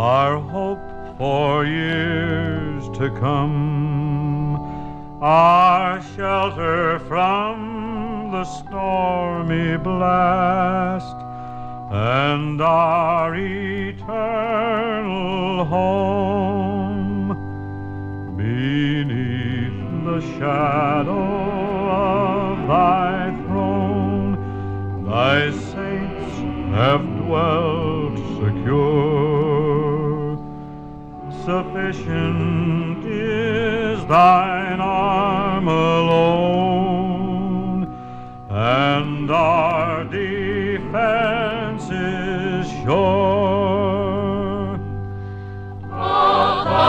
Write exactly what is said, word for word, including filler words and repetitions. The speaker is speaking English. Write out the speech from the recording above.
our hope for years to come, our shelter from the stormy blast, and our eternal home beneath the shadow of thy throne. Thy saints have dwelt secure. Sufficient is thine arm alone.